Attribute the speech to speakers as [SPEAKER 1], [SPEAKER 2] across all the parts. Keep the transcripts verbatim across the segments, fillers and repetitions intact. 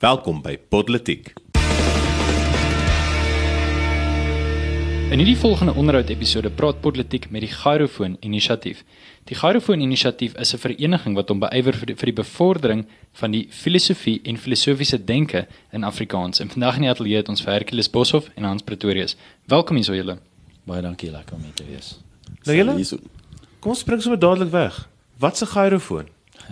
[SPEAKER 1] Welkom by Podletiek.
[SPEAKER 2] In hierdie volgende onderhoud-episode praat Podletiek met die Gyrofoon Inisiatief. Die Gyrofoon Inisiatief is 'n vereniging wat hom beywer vir die, vir die bevordering van die filosofie en filosofiese denke in Afrikaans. En vandag in die ateljee het ons vir Hercules Boshoff en Hans Pretorius. Welkom hier so julle.
[SPEAKER 3] Baie dankie, lekker om hier te wees.
[SPEAKER 1] Nou julle, kom ons spring sommer dadelik weg. Wat 'n gyrofoon?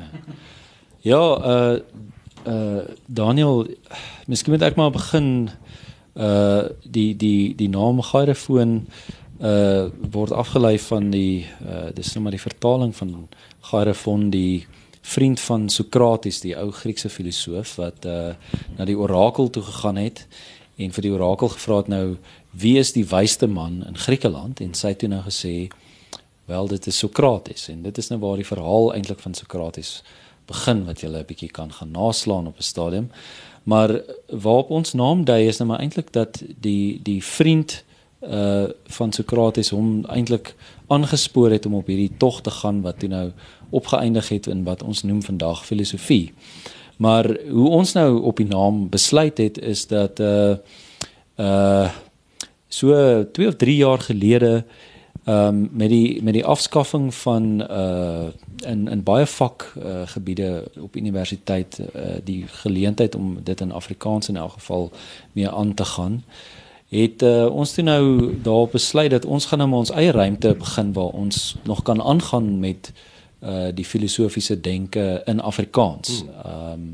[SPEAKER 3] Ja, uh uh Daniel, miskien moet ek maar begin. Uh die die die naam gyrofoon uh word afgelei van die uh dis nou maar die vertaling van Gyrophon, die vriend van Sokrates, die ou Griekse filosoof wat uh na die orakel toe gegaan het en vir die orakel gevra het nou wie is die wysste man in Griekeland, en sy het toe nou gesê wel dit is Sokrates, en dit is nou waar die verhaal eintlik van Sokrates begin wat jy 'n bietjie kan gaan naslaan op 'n stadium. Maar waarop ons naam dui is nou maar eintlik dat die die vriend uh van Sokrates hom eintlik aangespoor het om op hierdie tog te gaan wat toe nou opgeëindig het in wat ons noem vandag filosofie. Maar hoe ons nou op die naam besluit het is dat uh uh so twee of drie jaar gelede um met die met die afskaffing van uh in in baie vakgebiede uh, op universiteit uh, die geleentheid om dit in Afrikaans in elk geval mee aan te gaan, het uh, ons toe nou daarop besluit dat ons gaan nou maar ons eie ruimte begin waar ons nog kan aangaan met uh, die filosofiese denke in Afrikaans. Hmm. Um,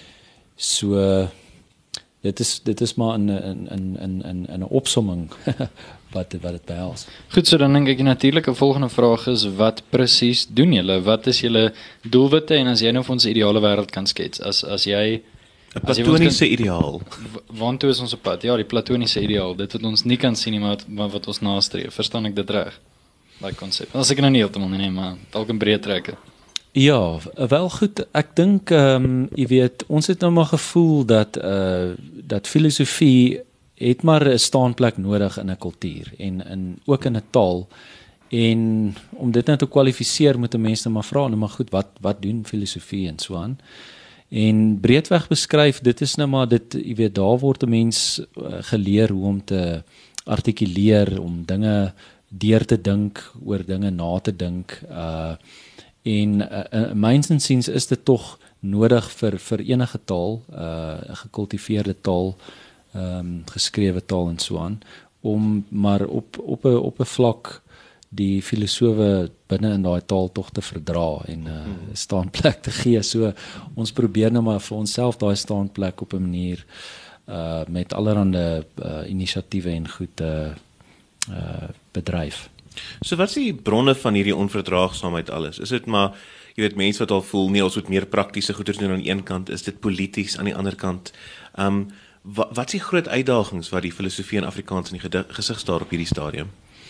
[SPEAKER 3] so dit is dit is maar 'n 'n 'n 'n 'n 'n opsomming wat wat dit behels.
[SPEAKER 2] Goed, so dan dink ek natuurlik 'n volgende vraag is wat presies doen julle? Wat is julle doelwitte, en as jy nou vir ons 'n ideale wêreld kan skets, as as jy
[SPEAKER 1] 'n platoniese ideaal.
[SPEAKER 2] Waantoe is ons op pad? Ja, die platoniese ideaal, dit wat ons nie kan sien nie, maar wat, maar wat ons nastreef. Verstaan ek dit reg? Daai konsep. As ek nou nie heeltemal nie, maar dalk in breë trekke.
[SPEAKER 3] Ja, wel goed, ek dink ehm um, jy weet, ons het nou maar gevoel dat uh dat filosofie het maar 'n staanplek nodig in 'n kultuur en in ook in 'n taal. En om dit nou te kwalifiseer moet 'n mens nou maar vra, nou maar goed, wat wat doen filosofie en so aan? En breedweg beskryf, dit is nou maar dit, jy weet, daar word 'n mens uh, geleer hoe om te artikuleer, om dinge deur te dink, oor dinge na te dink. Uh en uh, myns insiens is dit tog nodig vir vir enige taal, 'n uh, gekultiveerde taal, um, geskrewe taal en so aan, om maar op op 'n op 'n vlak die filosofe binne in daai taal tog te verdra en 'n uh, hmm. staanplek te gee. So ons probeer nou maar vir onsself daai staanplek op 'n manier uh met allerlei uh, inisiatiewe en goed uh, uh bedryf.
[SPEAKER 1] So wat is die bronne van hierdie onverdraagsaamheid alles? Is dit maar, jy weet, mense wat al voel nee, ons moet meer praktiese goeders doen aan die een kant, is dit polities aan die ander kant? Um wat wat is die groot uitdagings wat die filosofie in Afrikaans in die gesig staar op hierdie stadium?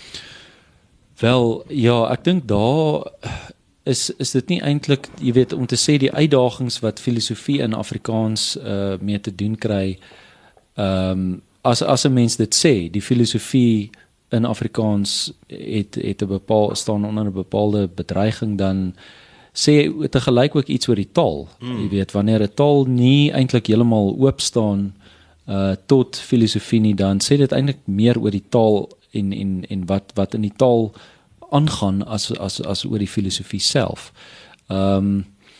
[SPEAKER 3] Wel, ja, ek dink daar is is dit nie eintlik, jy weet, om te sê die uitdagings wat filosofie in Afrikaans uh mee te doen kry, um as as 'n mens dit sê, die filosofie in Afrikaans het het 'n bepaal staan onder 'n bepaalde bedreiging, dan sê tegelyk ook iets oor die taal. Mm. Jy weet, wanneer 'n taal nie eintlik heeltemal oop staan uh tot filosofie nie, dan sê dit eintlik meer oor die taal en en en wat wat in die taal aangaan as as as oor die filosofie self. Ehm um,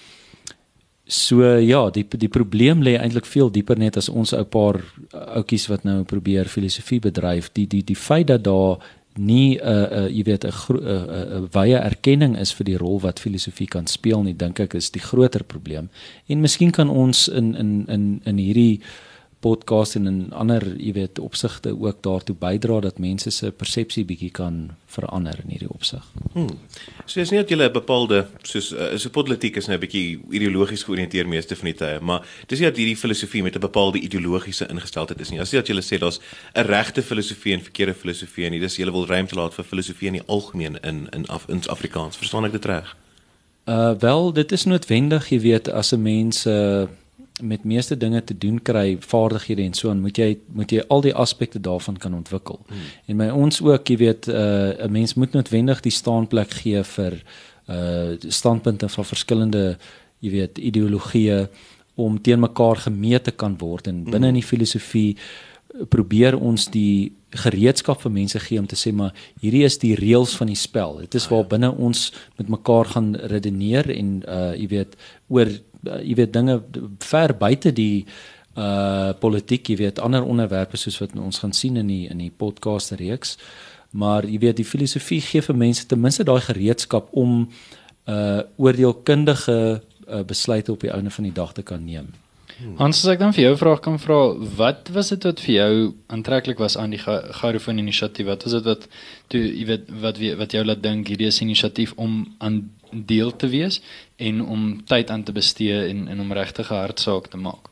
[SPEAKER 3] So ja, die die probleem lê eintlik veel dieper net as ons ou paar ouetjies wat nou probeer filosofie bedryf. Die die die feit dat daar nie 'n uh, uh, jy weet 'n 'n uh, uh, wye erkenning is vir die rol wat filosofie kan speel nie, dink ek is die groter probleem. En miskien kan ons in in in in hierdie podcast en in ander, jy weet, opsigte ook daartoe bydra dat mense se persepsie bietjie kan verander in hierdie opsig.
[SPEAKER 1] Hmm. So is nie dat julle 'n bepaalde, soos uh, so Podletiek is nou 'n bietjie ideologies georiënteerd meeste van die tye, maar dis nie dat hierdie filosofie met 'n bepaalde ideologiese ingesteldheid is nie. As jy dat julle sê daar's 'n regte filosofie en verkeerde filosofie, en dis julle wil ruimte laat vir filosofie in die algemeen in in, Af, in Afrikaans. Verstaan ek dit reg?
[SPEAKER 3] Uh wel, dit is noodwendig, jy weet, as 'n mens uh, met meeste dinge te doen kry, vaardighede en so aan, moet jy moet jy al die aspekte daarvan kan ontwikkel. Hmm. En by ons ook, jy weet, 'n uh, mens moet noodwendig die staanplek gee vir uh standpunte van verskillende, jy weet, ideologieë om teen mekaar gemeet te kan word en binne in die filosofie probeer ons die gereedskap vir mense gee om te sê maar hierdie is die reëls van die spel. Dit is waar binne ons met mekaar gaan redeneer en uh jy weet oor uh, jy weet dinge ver buite die uh politiek, jy weet ander onderwerpe soos wat ons gaan sien in die in die podcast reeks. Maar jy weet die filosofie gee vir mense ten minste daai gereedskap om uh oordeelkundige uh, besluite op die einde van die dag te kan neem.
[SPEAKER 2] Hans, as ek dan vir jou vraag kan vra, wat was dit wat vir jou aantreklik was aan die Garofoon inisiatief? Wat was dit wat toe jy weet wat wat jou laat dink hierdie is 'n inisiatief om aan deel te wees en om tyd aan te bestee en en om regtig 'n hartsaak te maak?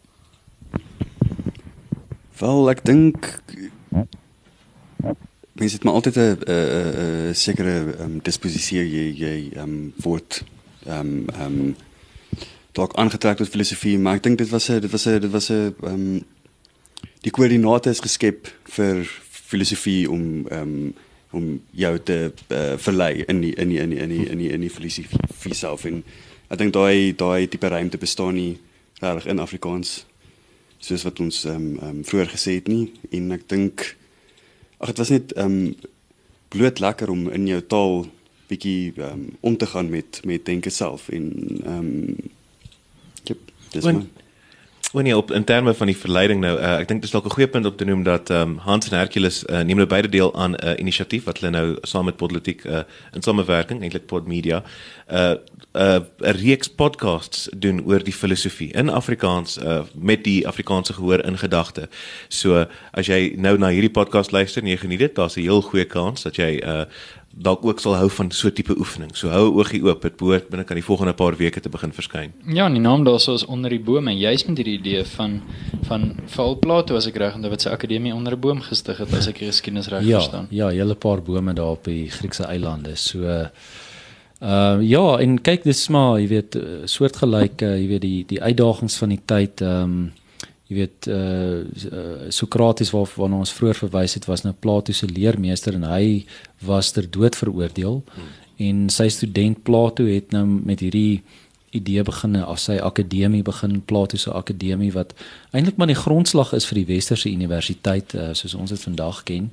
[SPEAKER 4] Wel, ek dink mense het maar altyd 'n 'n 'n sekere um, disposisie jy jy um, word um, um, dalk aangetrek tot filosofie, maar ek dink dit was 'n dit was 'n dit was 'n um, die koördinate is geskep vir filosofie om um, om jou te uh, verlei in die in die in die in die in die, in die filosofie self en ek dink daai daai tipe ruimte bestaan nie regtig in Afrikaans soos wat ons um, um, vroeër gesê het nie en ek dink ag dit was net um, bloot lekker om in jou taal bietjie um, om te gaan met met denke self en um, yep, dis maar
[SPEAKER 1] Wanneer op in terme van die verleiding nou, uh, ek dink dit is dalk 'n goeie punt om te noem dat um, Hans en Hercules uh, neem nou beide deel aan 'n uh, inisiatief wat hulle nou saam met Podletiek uh, in samewerking, eintlik Podmedia, 'n uh, 'n uh, 'n reeks podcasts doen oor die filosofie in Afrikaans uh, met die Afrikaanse gehoor in gedagte. So as jy nou na hierdie podcast luister en jy geniet dit, daar's 'n heel goeie kans dat jy uh, dalk ook sal hou van so tipe oefening. So hou 'n oogie oop, dit behoort binne kan die volgende paar weke te begin verskyn.
[SPEAKER 2] Ja, die naam daar so is Onder die Bome, juis met hierdie idee van van veral Plato as ek reg onthou wat sy akademie onder 'n boom gestig het as ek die geskiedenis reg
[SPEAKER 3] ja,
[SPEAKER 2] verstaan.
[SPEAKER 3] Ja, hele paar bome daar op die Griekse eilande. So uh ja, en kyk dis maar, jy weet, soortgelyk, uh, jy weet die die uitdagings van die tyd, ehm um, jy weet uh, uh Sokrates waar, waarna ons vroeër verwys het was nou Plato se leermeester en hy was ter dood veroordeel hmm. en sy student Plato het nou met hierdie idee begin as sy akademie begin, Plato se akademie wat eintlik maar die grondslag is vir die westerse universiteit uh, soos ons dit vandag ken.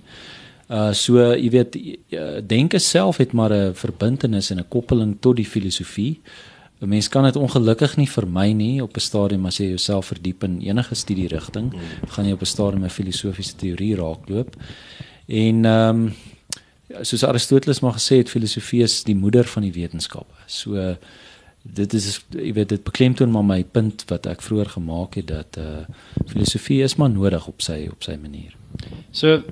[SPEAKER 3] Uh so jy weet uh, denke self het maar 'n verbintenis en 'n koppeling tot die filosofie. 'n Mens kan dit ongelukkig nie vermy nie op 'n stadium as jy jouself verdiep in enige studierigting, mm. gaan jy op 'n stadium 'n filosofiese teorie raakloop. En ehm um, soos Aristoteles maar gesê het, filosofie is die moeder van die wetenskappe. So uh, dit is jy weet dit beklemtoon maar my punt wat ek vroeër gemaak het dat uh, filosofie is maar nodig op sy op sy manier.
[SPEAKER 2] So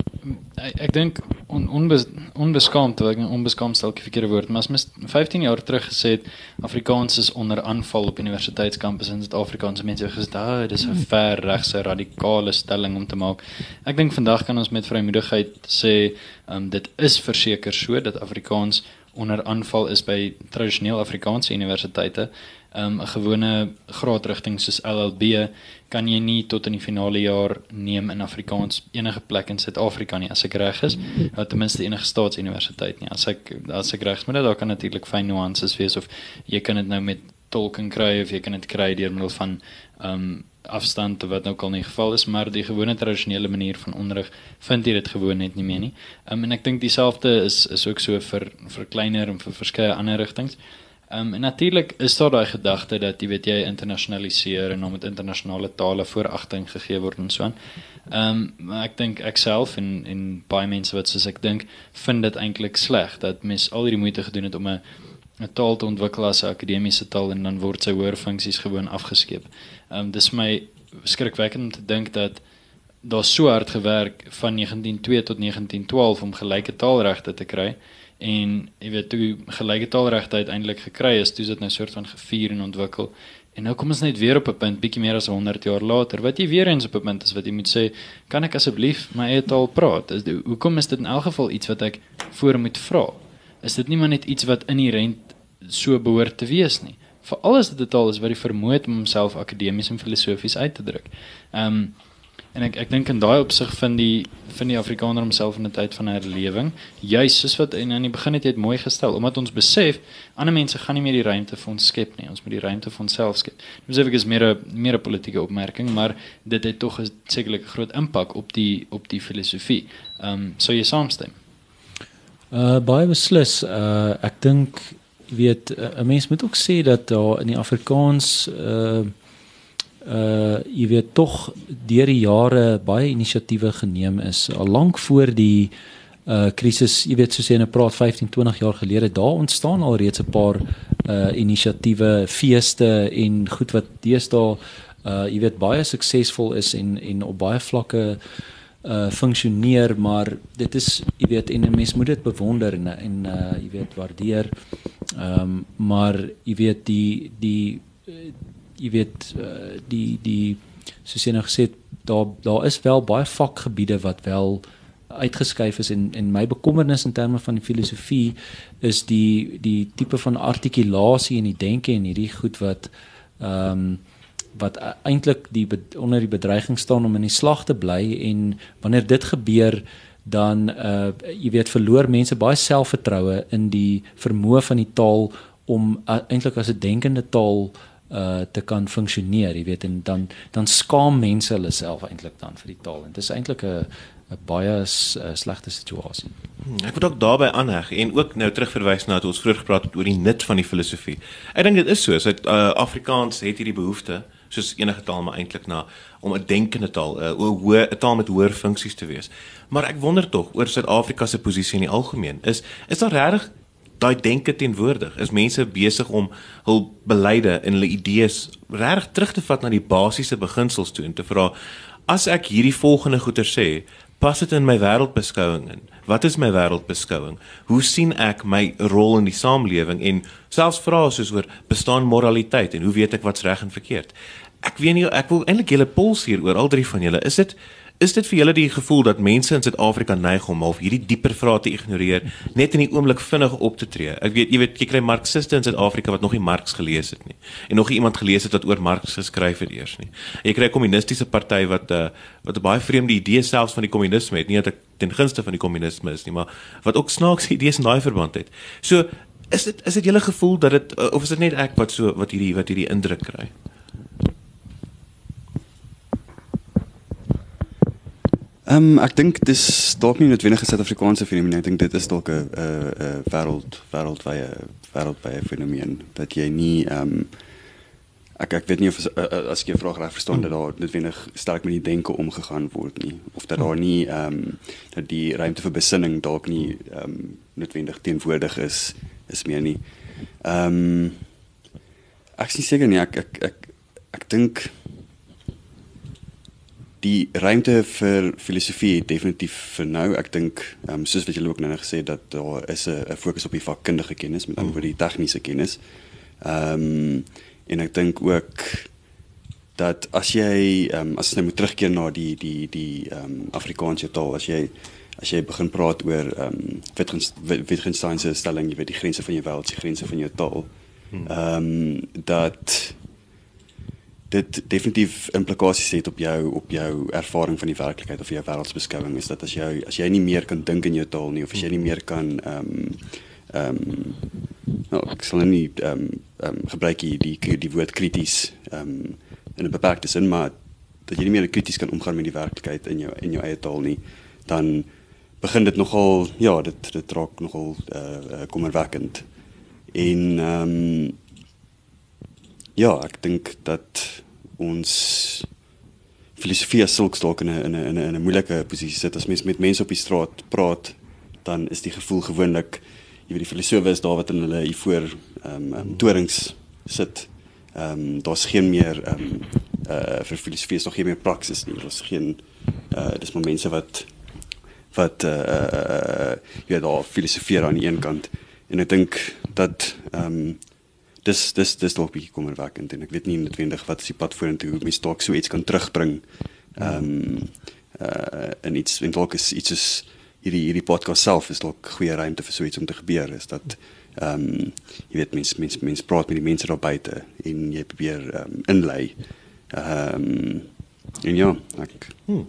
[SPEAKER 2] ek, ek dink on, onbes, onbeskaamd, ek onbeskaamd stel ek die verkeerde woord, maar as mens vyftien jaar terug gesê het Afrikaans is onder aanval op universiteitskampus in Suid-Afrikaanse mense gesê, ah, dis 'n ver regse radikale stelling om te maak. Ek dink vandag kan ons met vrymoedigheid sê um, dit is verseker so dat Afrikaans onder aanval is by tradisioneel Afrikaanse universiteite. Um, 'n gewone graadrigting soos L L B kan jy nie tot in die finale jaar neem in Afrikaans enige plek in Suid-Afrika nie, as ek reg is, of ten minste enige staatsuniversiteit nie. As ek as ek reg is, maar daar kan natuurlik fyn nuances wees of jy kan dit nou met tolking kry of jy kan dit kry deur middel van um, afstand wat nou al nie geval is, maar die gewone tradisionele manier van onderrig vind jy dit gewoon net nie meer nie. Um, en ek dink dieselfde is is ook so vir vir kleiner en vir verskeie ander rigtings. Um, en natuurlik is daar daai gedagte dat jy weet jy internasionaliseer en om met internasionale tale vooragting gegee word en so aan. Um, maar ek dink ek self en en baie mense wat soos ek dink vind dit eintlik sleg dat mens al hierdie moeite gedoen het om 'n 'n taal te ontwikkel as 'n akademiese taal en dan word sy hoër funksies gewoon afgeskeep. Um, dis my skrikwekkend om te dink dat daar so hard gewerk van negentien oh twee tot negentien twaalf om gelyke taalregte te kry. En jy weet toe gelyke taalregte uiteindelik gekry is, toe is dit nou soort van gevier en ontwikkel. En nou kom ons net weer op 'n punt bietjie meer as honderd jaar later wat jy weer eens op 'n punt is wat jy moet sê, kan ek asseblief my eie taal praat? Is dit, hoekom is dit in elk geval iets wat ek voor moet vra? Is dit nie maar net iets wat inherënt so behoort te wees nie? Veral as dit 'n taal is wat die vermoë het om homself akademies en filosofies uit te druk. Ehm um, En ek ek dink in daai opsig vind die vind die Afrikaner homself in 'n tyd van herlewing, juis soos wat en aan die begin het jy dit mooi gestel, omdat ons besef ander mense gaan nie meer die ruimte vir ons skep nie. Ons moet die ruimte vir onsself skep. Dit besef ek is meer 'n meer 'n politieke opmerking, maar dit het tog 'n sekerlik 'n groot impak op die op die filosofie. Ehm um, sou jy saamstem?
[SPEAKER 3] Uh baie beslis. Uh ek dink jy weet 'n mens moet ook sê dat daar in die Afrikaans uh uh jy weet tog deur die jare baie inisiatiewe geneem is al lank voor die uh krisis, jy weet soos jy nou praat vyftien twintig jaar gelede, daar ontstaan al reeds 'n paar uh inisiatiewe, feeste en goed wat deesdae uh jy weet baie suksesvol is en en op baie vlakke uh funksioneer, maar dit is jy weet en 'n mens moet dit bewonder en en uh jy weet waardeer. Ehm um, maar jy weet die die jy weet uh, die die soos jy nou gesê het, daar daar is wel baie vakgebiede wat wel uitgeskuif is en en my bekommernis in terme van die filosofie is die die tipe van artikulasie en die denke en hierdie goed wat ehm um, wat eintlik die onder die bedreiging staan om in die slag te bly, en wanneer dit gebeur dan uh jy weet verloor mense baie selfvertroue in die vermoë van die taal om uh, eintlik as 'n denkende taal uh te kan funksioneer, jy weet, en dan dan skaam mense hulle self eintlik dan vir die taal, en dit is eintlik 'n 'n baie s, uh, slegte situasie.
[SPEAKER 1] Hmm, ek wil ook daarbey aanheg en ook nou terugverwys na wat ons vroeër gepraat het oor die nut van die filosofie. Ek dink dit is so, so uh, Afrikaans het hierdie behoefte soos enige taal maar eintlik na om 'n denkende taal, 'n uh, 'n taal met hoër funksies te wees. Maar ek wonder tog oor Suid-Afrika se posisie in die algemeen. Is is daar regtig daai denke teenwoordig? Is mense besig om hul beleide en hulle idees regtig terug te vat na die basiese beginsels toe en te vra, as ek hierdie volgende goeie sê, pas dit in my wêreldbeskouing in? Wat is my wêreldbeskouing? Hoe sien ek my rol in die samelewing, en selfs vrae soos oor bestaan moraliteit en hoe weet ek wat's reg en verkeerd? Ek weet nie, ek wil eintlik julle pols hier oor al drie van julle. Is dit is dit vir julle die gevoel dat mense in Suid-Afrika neig om half hierdie dieper vrae te ignoreer, net in die oomblik vinnig op te tree? Ek weet, jy weet, jy kry marxiste in Suid-Afrika wat nog nie Marx gelees het nie, en nog nie iemand gelees het wat oor Marx geskryf het eers nie. En jy kry 'n kommunistiese party wat uh, wat 'n baie vreemde idee selfs van die kommunisme het, nie dat ek ten gunste van die kommunisme is nie, maar wat ook snaakse idees in daai verband het. So, is dit is dit julle gevoel dat dit, of is dit net ek wat so wat hierdie wat hierdie indruk kry?
[SPEAKER 4] Um, ek dink dis dalk nie noodwendig 'n Suid-Afrikaanse fenomeen. Ek dink dit is dalk 'n 'n wêreld wêreldwye wêreldwye fenomeen dat jy nie um, ek ek weet nie of as ek jou vraag reg verstaan dat daar noodwendig sterk met die denke omgegaan word nie, of dat daar nie um, dat die ruimte vir besinning dalk nie um, noodwendig teenwoordig is is meer nie. Um, ek is nie seker nie. Ek ek ek ek dink die ruimte vir filosofie het definitief vir nou. Ek dink, um, soos wat julle ook nou gesê, dat daar is 'n fokus op die vakkundige kennis, met ander woorde die tegniese kennis. Um, en ek dink ook dat as jy, um, as jy nou moet terugkeer na die die die um, Afrikaanse taal, as jy as jy begin praat oor um, Wittgenstein se stelling, jy weet die grense van jou wêreld, die grense van jou taal, um, dat dit definitief implikasies het op jou op jou ervaring van die werklikheid of jou wêreldsbeskouing, is dat as jy as jy nie meer kan dink in jou taal nie, of as jy nie meer kan ehm ehm um, nou, ek sal nie ehm um, um, gebruik die die die woord krities ehm um, in 'n beperkte sin, maar dat jy nie meer krities kan omgaan met die werklikheid in jou in jou eie taal nie, dan begin dit nogal, ja, dit dit raak nogal uh, kommerwekkend. En ehm um, ja, ek dink dat ons filosofie as sulks dalk in 'n in 'n in 'n moeilike posisie sit. As mense met mense op die straat praat, dan is die gevoel gewoonlik, jy weet, die filosofe is daar wat in hulle ivoor ehm um, torings sit. Ehm um, daar's geen meer ehm um, uh vir filosofie is nog geen meer praksis nie. Daar's geen uh dis maar mense wat wat uh, uh jy weet, daar filosofeer aan die een kant. En ek dink dat ehm um, dis dis dis dalk bietjie kommerwekkend, en ek weet nie noodwendig wat is die pad vorentoe hoe mens dalk so iets kan terugbring ehm um, uh en iets en dalk is iets soos hierdie hierdie podcast self is dalk goeie ruimte vir so iets om te gebeur, is dat ehm um, jy weet mens mens mens praat met die mense daar buite en jy probeer ehm um, inlei. Ehm um, En ja, ek
[SPEAKER 1] Hmm.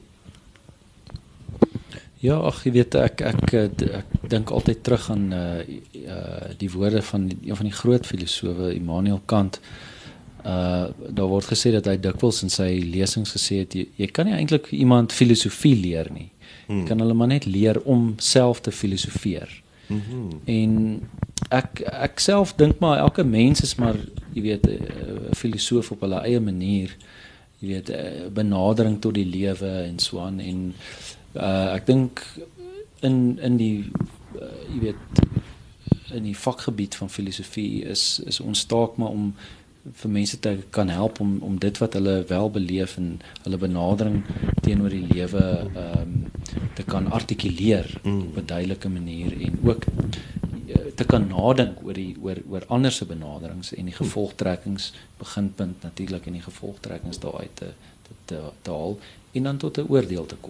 [SPEAKER 3] Ja, ag jy weet ek ek ek, ek dink altyd terug aan uh, uh die woorde van die, een van die groot filosowe Immanuel Kant. Uh daar word gesê dat hy dikwels in sy lesings gesê het jy, jy kan nie eintlik iemand filosofie leer nie. Hmm. Jy kan hulle maar net leer om self te filosofeer. Mm-hmm. En ek ek self dink maar elke mens is maar jy weet 'n filosoof op hulle eie manier. Jy weet 'n benadering tot die lewe en so aan en uh ek dink in in die uh, jy weet in die vakgebied van filosofie is is ons taak maar om vir mense te kan help om om dit wat hulle wel beleef en hulle benadering teenoor die lewe ehm um, te kan artikuleer mm. op 'n duidelike manier en ook te kan nadink oor die oor oor ander se benaderings en die gevolgtrekkings, beginpunt natuurlik en die gevolgtrekkings daaruit te te te, te haal en dan tot 'n oordeel te kom.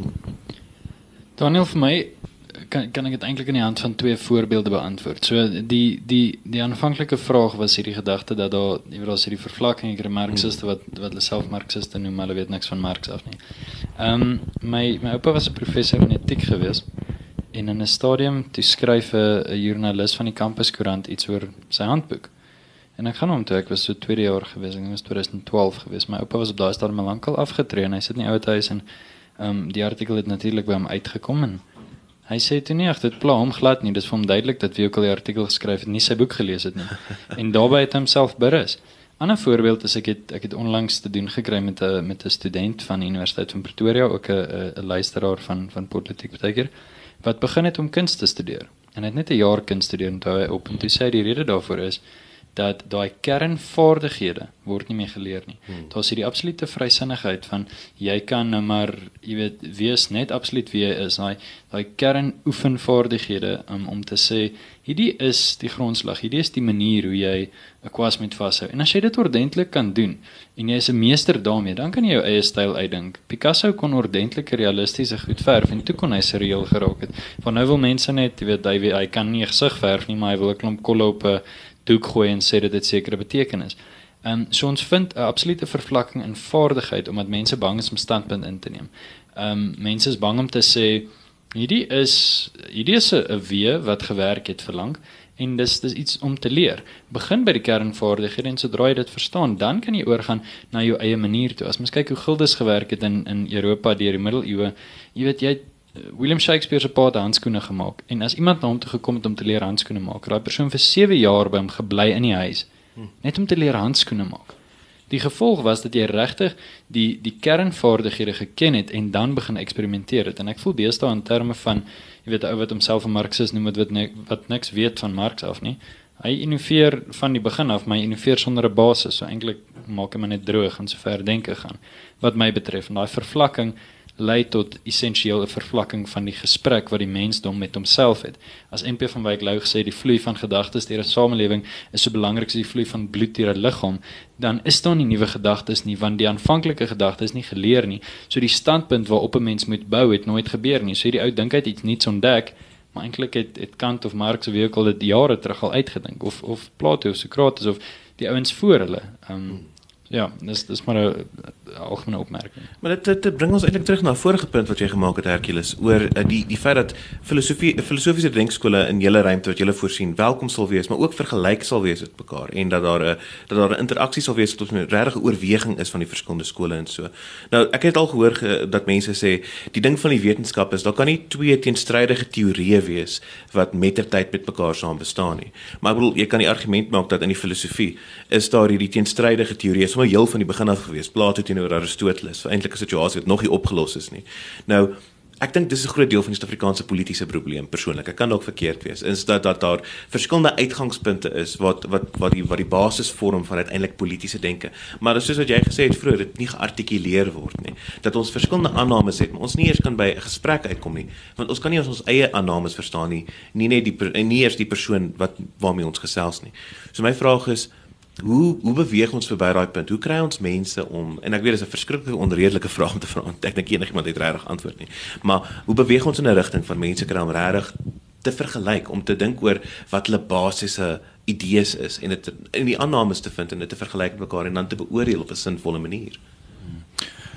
[SPEAKER 2] Daniel, vir my kan kan ek dit eintlik in die hand van twee voorbeelde beantwoord. So die die die aanvanklike vraag was hierdie gedagte dat daar jy weet daar's hierdie vervlakking, ek Marxiste wat wat hulle self Marxiste noem, maar hulle weet niks van Marx af nie. Ehm um, my my oupa was 'n professor in etiek geweest en in 'n stadium toe skryf 'n joernalis van die kampuskoerant iets oor sy handboek. En ek gaan hom toe, ek was so tweede jaar geweest, ek was twintig twaalf geweest. My oupa was op daai stadium al lankal afgetree en hy sit in die ouete huis en ehm um, die artikel het natuurlik by hom uitgekom en hy sê toe nie, ag dit pla hom glad nie, dis vir hom duidelik dat wie ook al die artikel geskryf het, nie sy boek gelees het nie. En daarbey het hy homself berus. Ander voorbeeld is ek het ek het onlangs te doen gekry met 'n met 'n student van die Universiteit van Pretoria, ook 'n 'n luisteraar van van politiek partykeer, wat begin het om kuns te studeer. En hy het net 'n jaar kuns studeer en toe hy op en toe sê hy die rede daarvoor is dat daai kernvaardighede word nie meer geleer nie. Hmm. Daar is hierdie absolute vrysinnigheid van jy kan nou maar, jy weet, wees net absoluut wie jy is. Daai daai kernoefenvaardighede um, om te sê hierdie is die grondslag, hierdie is die manier hoe jy 'n kwas met vashou. En as jy dit ordentlik kan doen en jy is 'n meester daarmee, dan kan jy jou eie styl uitdink. Picasso kon ordentlik realistiese goed verf en toe kon hy surreal geraak het. Van nou wil mense net, jy weet, hy, hy kan nie 'n gesig verf nie, maar hy wil 'n klomp kolle op 'n doek gooi en sê dat dit sekere betekenis. Um, so ons vind 'n absolute vervlakking in vaardigheid omdat mense bang is om standpunt in te neem. Um, mense is bang om te sê hierdie is hierdie is 'n wee wat gewerk het vir lank en dis dis iets om te leer. Begin by die kernvaardighede en sodra jy dit verstaan, dan kan jy oorgaan na jou eie manier toe. As mens kyk hoe gildes gewerk het in in Europa deur die middeleeue, jy weet jy William Shakespeare se pa het handskoene gemaak en as iemand na hom toe gekom het om te leer handskoene maak, het daai persoon vir sewe jaar by hom gebly in die huis net om te leer handskoene maak. Die gevolg was dat jy regtig die die kernvaardighede geken het en dan begin eksperimenteer het. En ek voel deesdae in terme van jy weet ou wat homself 'n Marxist noem wat ne, wat niks weet van Marx af nie. Hy innoveer van die begin af, maar hy innoveer sonder 'n basis. So eintlik maak hy maar net droog en so ver denke gaan. Wat my betref, en daai vervlakking lei tot essensieel 'n vervlakking van die gesprek wat die mensdom met homself het. As N P van Wyk Lou gesê die vloei van gedagtes deur 'n samelewing is so belangrik as die vloei van bloed deur 'n liggaam, dan is daar nie nuwe gedagtes nie, want die aanvanklike gedagte is nie geleer nie. So die standpunt waarop 'n mens moet bou het nooit gebeur nie. So hierdie ou dink hy het iets nuuts ontdek, maar eintlik het het Kant of Marx of wie ook al dit jare terug al uitgedink of of Plato of Sokrates of die ouens voor hulle. Um, Ja, dis dis maar 'n algemene opmerking.
[SPEAKER 1] Maar dit, dit, dit bring ons eintlik terug na 'n vorige punt wat jy gemaak het, Hercules, oor uh, die die feit dat filosofie filosofiese denkskole in julle ruimte wat julle voorsien welkom sal wees, maar ook vergelyk sal wees met mekaar en dat daar 'n dat daar 'n interaksie sal wees tot 'n regte oorweging is van die verskillende skole en so. Nou, ek het al gehoor ge, dat mense sê die ding van die wetenskap is daar kan nie twee teenstrydige teorieë wees wat mettertyd met mekaar saam bestaan nie. Maar ek bedoel, jy kan die argument maak dat in die filosofie is daar hierdie teenstrydige teorieë maar heel van die begin af gewees, Plato teenoor Aristoteles, vir eintlik 'n situasie wat nog nie opgelos is nie. Nou, ek dink dis 'n groot deel van die Suid-Afrikaanse politieke probleem persoonlik. Ek kan dalk verkeerd wees. Is dat dat daar verskillende uitgangspunte is wat wat wat die wat die basis vorm van uiteindelik politieke denke. Maar dis soos wat jy gesê het vroeër, dit nie geartikuleer word nie. Dat ons verskillende aannames het, maar ons nie eers kan by 'n gesprek uitkom nie, want ons kan nie ons, ons eie aannames verstaan nie, nie net die nie eers die persoon wat waarmee ons gesels nie. So my vraag is Hoe hoe beweeg ons verby daai punt? Hoe kry ons mense om en ek weet dis 'n verskriklike onredelike vraag om te vra. Ek dink enigiemand het regtig antwoord nie. Maar hoe beweeg ons in 'n rigting van mense kry om regtig te vergelyk, om te dink oor wat hulle basiese idees is en dit in die aannames te vind en dit te vergelyk met mekaar en dan te beoordeel op 'n sinvolle manier?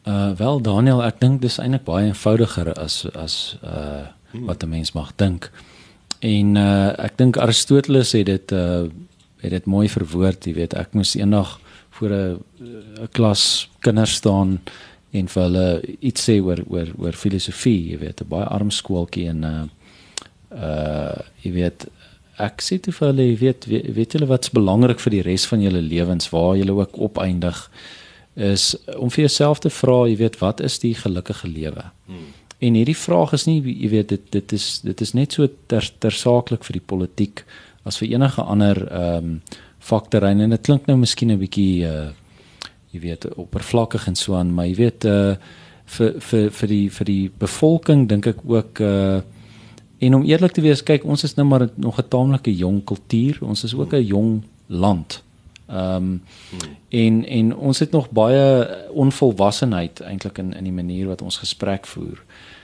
[SPEAKER 3] Uh wel Daniel, ek dink dis eintlik baie eenvoudiger as as uh hmm. wat 'n mens mag dink. En uh ek dink Aristoteles het dit uh het dit mooi verwoord, jy weet, ek moes eendag voor 'n 'n klas kinders staan en vir hulle iets sê oor oor oor filosofie, jy weet, 'n baie arm skooltjie en uh uh jy weet, ek sê toe vir hulle, jy weet, weet, weet julle wat's belangrik vir die res van julle lewens, waar julle ook opeindig, is om vir jouself te vra, jy weet, wat is die gelukkige lewe? Hmm. En hierdie vraag is nie, jy weet, dit dit is dit is net so ter tersaaklik vir die politiek as vir enige ander ehm um, vakterrein, en dit klink nou miskien 'n bietjie uh jy weet, oppervlakkig en so aan, maar jy weet uh vir vir vir die vir die bevolking dink ek ook uh en om eerlik te wees, kyk, ons is nou maar nog 'n taamlike jong kultuur, ons is ook 'n jong land. Ehm um, hmm. en en ons het nog baie onvolwassenheid eintlik in in die manier wat ons gesprek voer.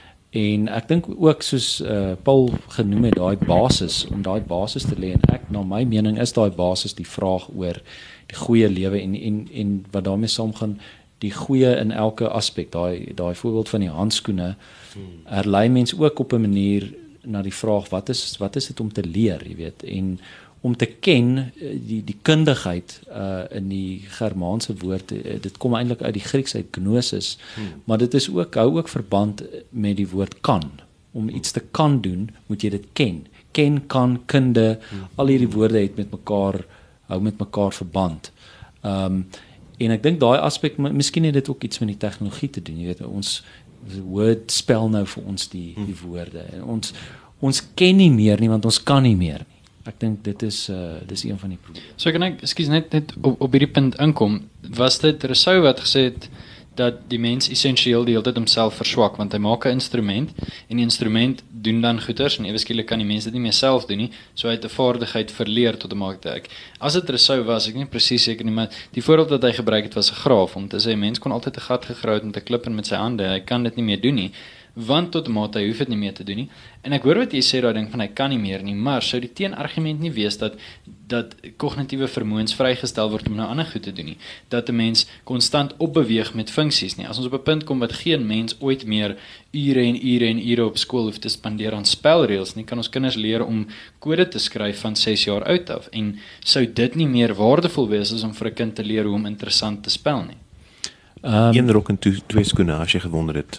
[SPEAKER 3] En ek dink ook soos uh, Paul genoem het, daai basis, om daai basis te lê, en ek na my mening is daai basis die vraag oor die goeie lewe en en en wat daarmee saamgaan, die goeie in elke aspek. Daai daai voorbeeld van die handskoene hmm. herlei mens ook op 'n manier na die vraag, wat is wat is dit om te leer, jy weet, en om te ken, die die kundigheid uh in die Germaanse woord, dit kom eintlik uit die Grieks uit gnosis, hmm. maar dit is ook hou ook verband met die woord kan. Om iets te kan doen, moet jy dit ken. Ken, kan, kunde, hmm. al hierdie woorde het met mekaar hou met mekaar verband. Um en ek dink daai aspek, miskien het dit ook iets met die tegnologie te doen, jy weet, ons woord spel nou vir ons die die woorde. En ons ons ken nie meer nie, want ons kan nie meer nie. Ek dink dit is uh, dis een van die probleme.
[SPEAKER 2] So kan ek, ekskuus, net net op, op hierdie punt inkom. Was dit Rousseau wat gesê het dat die mens essensieel die hele tyd homself verswak, want hy maak 'n instrument en die instrument doen dan goeders en ewe skielik kan die mens dit nie meer self doen nie, so hy het 'n vaardigheid verleer tot 'n maakte ek. As dit Rousseau was, ek nie presies seker nie, maar die voorbeeld wat hy gebruik het was 'n graaf, om te sê 'n mens kon altyd 'n gat gegrawe het met 'n klip en met sy hande, hy kan dit nie meer doen nie. Want tot mate hy hoef dit nie meer te doen nie. En ek hoor wat jy sê daai ding van hy kan nie meer nie, maar sou die teenargument nie wees dat dat kognitiewe vermoëns vrygestel word om nou ander goed te doen nie, dat 'n mens konstant opbeweeg met funksies nie. As ons op 'n punt kom wat geen mens ooit meer ure en ure en ure op skool hoef te spandeer aan spelreëls nie, kan ons kinders leer om kode te skryf van ses jaar oud af, en sou dit nie meer waardevol wees as om vir 'n kind te leer hoe om interessant te spel nie?
[SPEAKER 1] Um, Een rok en twee, twee skoene, as jy gewonder het.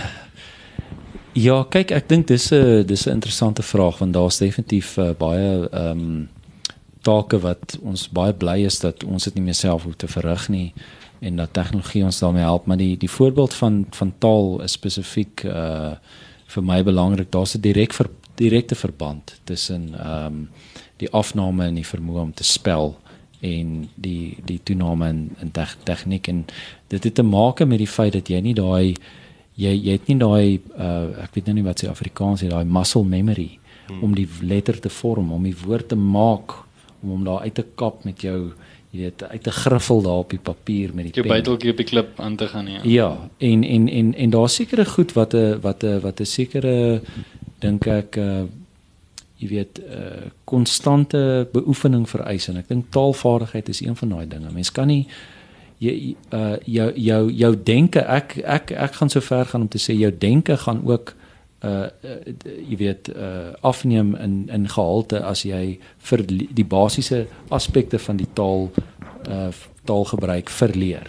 [SPEAKER 3] Ja, kyk, ek dink dis 'n dis 'n interessante vraag, want daar's definitief uh, baie ehm um, take wat ons baie bly is dat ons dit nie meer self hoef te verrig nie en dat tegnologie ons daarmee help, maar die die voorbeeld van van taal is spesifiek uh vir my belangrik. Daar's 'n direk ver, direkte verband tussen ehm um, die afname in die vermoë om te spel en die die toename in in te, tegniek, en dit het te maak met die feit dat jy nie daai Jy, jy het nie daai, uh, ek weet nou nie wat sy Afrikaans het, daai muscle memory, hmm. om die letter te vorm, om die woord te maak, om hom daar uit te kap met jou, jy weet, uit te griffel daar op die papier met die
[SPEAKER 2] jou
[SPEAKER 3] pen.
[SPEAKER 2] Jou byteltjie op die klip aan te gaan, ja.
[SPEAKER 3] Ja, en, en, en, en daar is sekere goed wat 'n wat 'n wat 'n sekere, dink ek, uh, jy weet, uh, konstante beoefening vereis, en ek dink taalvaardigheid is een van daai dinge. Mens kan nie Jy, uh, jou jou jou denke, ek ek ek gaan so ver gaan om te sê jou denke gaan ook uh, uh jy weet uh afneem in in gehalte as jy vir die basiese aspekte van die taal uh taalgebruik verleer.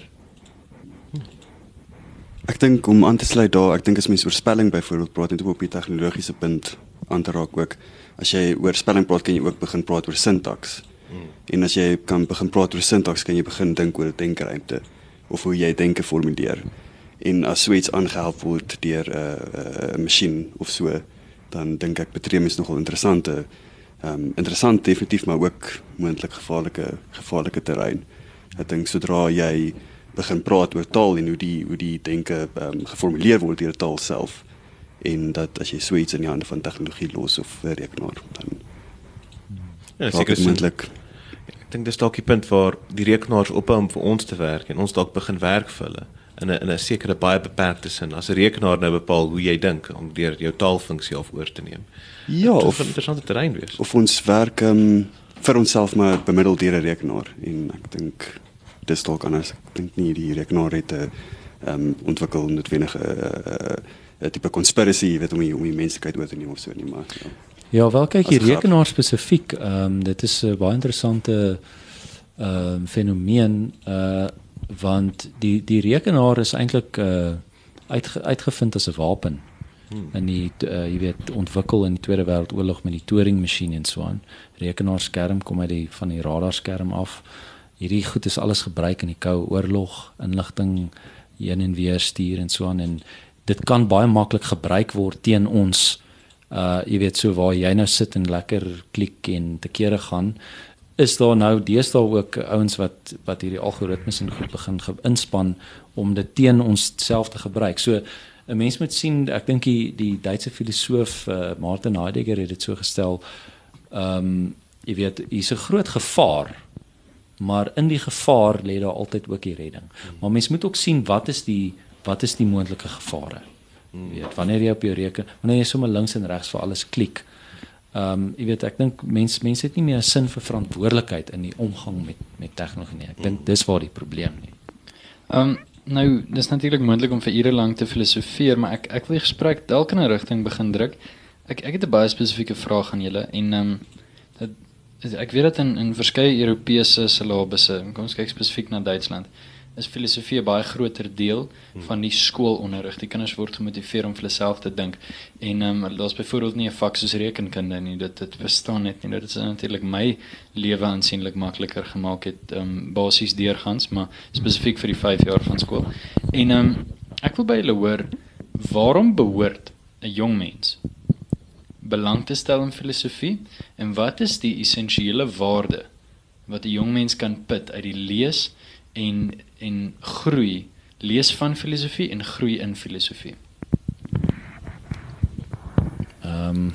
[SPEAKER 4] Ek dink om aan te sluit daar, ek dink as mens oor spelling byvoorbeeld praat, net op die tegnologiese punt aan te raak ook. As jy oor spelling praat, kan jy ook begin praat oor syntaks. Hmm. En as jy kan begin praat oor syntaks, kan jy begin dink oor 'n denkruimte of hoe jy denke formuleer. En as so iets aangehelp word deur 'n uh, uh, masjien of so, dan dink ek betree mens nogal interessante um, interessant definitief, maar ook moontlik gevaarlike gevaarlike terrein. Ek dink sodra jy begin praat oor taal en hoe die hoe die denke um, geformuleer word deur die taal self, en dat as jy so iets in die hande van tegnologie los of 'n rekenaar, dan
[SPEAKER 1] ja, seker moontlik. Ek dink dis dalk die punt waar die rekenaars ophou om vir ons te werk en ons dalk begin werk vir hulle in 'n in 'n sekere baie beperkte sin. As 'n rekenaar nou bepaal hoe jy dink om deur jou taalfunksie af oor te neem.
[SPEAKER 4] Ja, of
[SPEAKER 1] 'n interessante terrein wees.
[SPEAKER 4] Of ons werk um, vir onsself maar bemiddel deur 'n rekenaar, en ek dink dis dalk anders. Ek dink nie die rekenaar het 'n um, ontwikkel noodwendig 'n uh, uh, tipe conspiracy, weet om die, om die menslikheid oor te neem of so nie, maar ja.
[SPEAKER 3] Ja, wel kyk, die
[SPEAKER 4] As grap.
[SPEAKER 3] rekenaar spesifiek, um, dit is 'n baie interessante um, fenomeen, uh, want die die rekenaar is eintlik uh, uitge, uitgevind as 'n wapen. Hmm. En die uh, jy weet ontwikkel in die Tweede Wêreldoorlog met die Turing masjien en so aan. Rekenaarskerm kom uit die van die radarskerm af. Hierdie goed is alles gebruik in die Koue Oorlog, inligting heen en weer stuur en so aan, en dit kan baie maklik gebruik word teen ons. Uh jy weet, so waar jy nou sit en lekker klik en te kere gaan, is daar nou deesdae ook ouens wat wat hierdie algoritmes en goed begin inspann om dit teen ons self te gebruik. So 'n mens moet sien, ek dink die die Duitse filosoof uh, Martin Heidegger het dit so gestel, ehm um, jy weet, hier's 'n groot gevaar, maar in die gevaar lê daar altyd ook die redding. Maar mens moet ook sien wat is die wat is die moontlike gevare. Jy weet, wanneer jy op jou reken, wanneer jy sommer links en regs vir alles klik. Ehm um, jy weet, ek dink mense mense het nie meer 'n sin vir verantwoordelikheid in die omgang met met tegnologie nie. Ek dink dis waar die probleem lê.
[SPEAKER 2] Ehm um, nou, dis natuurlik moontlik om vir ure lank te filosofeer, maar ek ek wil die gesprek dalk in 'n rigting begin druk. Ek ek het 'n baie spesifieke vraag aan julle en ehm um, dit ek weet dat in in verskeie Europese syllabusse, kom ons kyk spesifiek na Duitsland, is filosofie 'n baie groter deel van die skoolonderrig. Die kinders word gemotiveer om vir hulle self te dink. En ehm um, daar's byvoorbeeld nie 'n vak soos rekenkunde nie. Dit dit bestaan net nie. Dit is natuurlik my lewe aansienlik makliker gemaak het, ehm um, basies deurgangs, maar spesifiek vir die vyf jaar van skool. En ehm um, ek wil by julle hoor, waarom behoort 'n jong mens belang te stel in filosofie en wat is die essensiële waarde wat 'n jong mens kan put uit die lees en en groei, lees van filosofie en groei in filosofie?
[SPEAKER 3] Ehm um,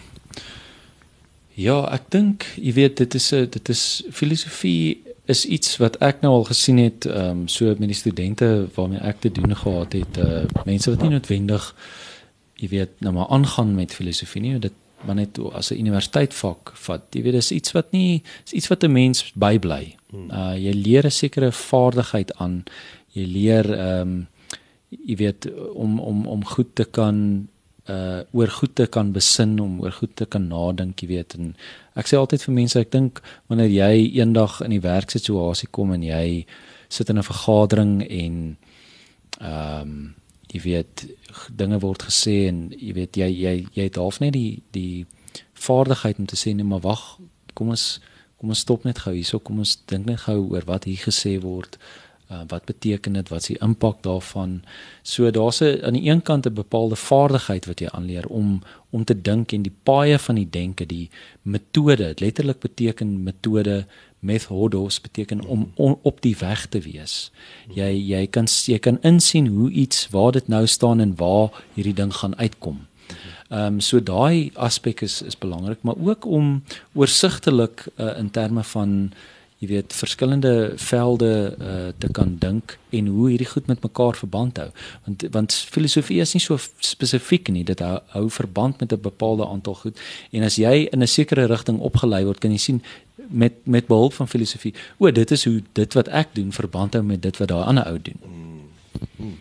[SPEAKER 3] ja, ek dink, jy weet, dit is 'n dit is filosofie is iets wat ek nou al gesien het, ehm um, so met die studente waarmee ek te doen gehad het, uh, mense wat nie noodwendig, jy weet, nou maar aangaan met filosofie nie, dit maar net as 'n universiteitvak vat. Jy weet, dis iets wat nie is iets wat 'n mens bybly. Uh jy leer 'n sekere vaardigheid aan. Jy leer ehm um, jy weet om om om goed te kan uh oor goed te kan besin, om oor goed te kan nadink, jy weet. En ek sê altyd vir mense, ek dink wanneer jy eendag in die werksituasie kom en jy sit in 'n vergadering en ehm um, jy weet, dinge word gesê en jy weet, jy jy jy het half net die die vaardigheid om te sê, nee, maar wag, kom ons kom ons stop net gou hierso, kom ons dink net gou oor wat hier gesê word, uh, wat beteken dit, wat is die impak daarvan. So daar's 'n aan die een kant 'n bepaalde vaardigheid wat jy aanleer om om te dink en die paaie van die denke, die metode, letterlik beteken metode, methodos beteken om on, op die weg te wees. Jy jy kan jy kan insien hoe iets, waar dit nou staan en waar hierdie ding gaan uitkom. Ehm um, so daai aspek is is belangrik, maar ook om oorsigtelik uh, in terme van jy weet verskillende velde uh, te kan dink en hoe hierdie goed met mekaar verband hou. Want want filosofie is nie so spesifiek nie, dit hou, hou verband met 'n bepaalde aantal goed. En as jy in 'n sekere rigting opgelei word, kan jy sien met met behulp van filosofie, o, dit is hoe dit wat ek doen verband hou met dit wat daai ander ou doen.
[SPEAKER 4] Hmm. Hmm.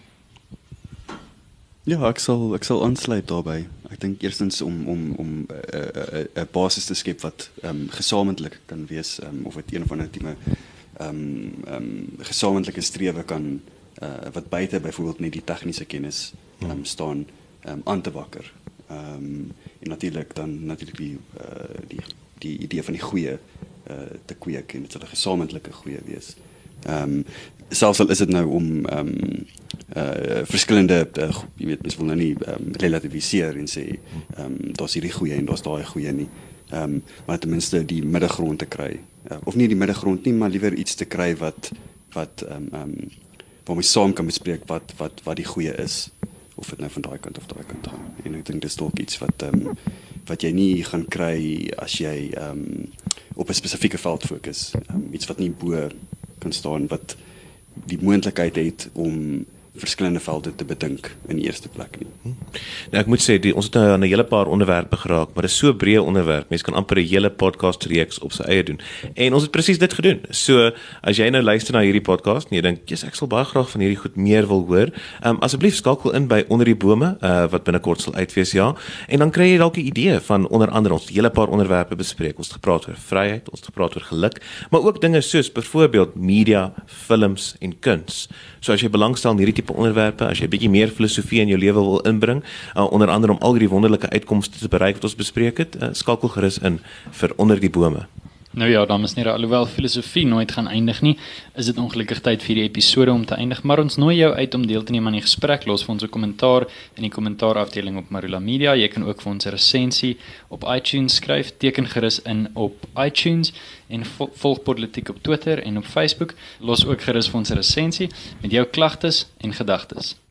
[SPEAKER 4] Ja, ek sal ek sal aansluit daarbey. Ek dink eerstens om om om 'n uh, uh, uh, basis te skep wat um, gesamentlik kan wees, um, of dit een van 'n tipe um, um, gesamentlike strewe kan uh, wat buite byvoorbeeld net die tegniese kennis um, staan um, aan te wakker. Um, en natuurlik dan natuurlik die uh, die die idee van die goeie uh, te kweek en dit sal 'n gesamentlike goeie wees. Ehm um, selfs al is dit nou om ehm um, uh verskillende uh, jy weet mens wil nou nie um, relativiseer en sê ehm um, daar's hierdie goeie en daar's daai goeie nie. Ehm um, maar ten minste die middelgrond te kry. Uh, of nie die middelgrond nie, maar liewer iets te kry wat wat ehm um, um, waar mens saam kan bespreek wat wat wat die goeie is, of dit nou van daai kant of daai kant gaan. En ek dink dis dalk iets wat ehm um, wat jy nie gaan kry as jy ehm um, op 'n spesifieke veld fokus. Um, iets wat nie bo kan staan, wat die moontlikheid het om verskillende velde te bedink in die eerste plek nie.
[SPEAKER 1] Nou ek moet sê die, ons het nou aan 'n hele paar onderwerpe geraak, maar dit is so 'n breë onderwerp. Mense kan amper 'n hele podcast reeks op sy eie doen. En ons het presies dit gedoen. So as jy nou luister na hierdie podcast en jy dink, "Jesus, ek sal baie graag van hierdie goed meer wil hoor." Um, asseblief skakel in by Onder die Bome uh, wat binnekort sal uitwees, ja. En dan kry jy dalk 'n idee van onder andere ons het 'n hele paar onderwerpe bespreek. Ons het gepraat oor vryheid, ons het gepraat oor geluk, maar ook dinge soos byvoorbeeld media, films en kuns. So as jy belangstel in hierdie tipe onderwerpe, as jy 'n bietjie meer filosofie in jou lewe wil inbring, uh, onder andere om al hierdie wonderlike uitkomste te bereik wat ons bespreek het, uh, skakel gerus in vir Onder die Bome.
[SPEAKER 2] Nou ja, dames en here, alhoewel filosofie nooit gaan eindig nie, is dit ongelukkig tyd vir die episode om te eindig, maar ons nooi jou uit om deel te neem aan die gesprek. Los vir ons 'n kommentaar in die kommentaarafdeling op Marula Media. Jy kan ook vir ons 'n resensie op iTunes skryf. Teken gerus in op iTunes en volg Politiek op Twitter en op Facebook. Los ook gerus vir ons 'n resensie met jou klagtes en gedagtes.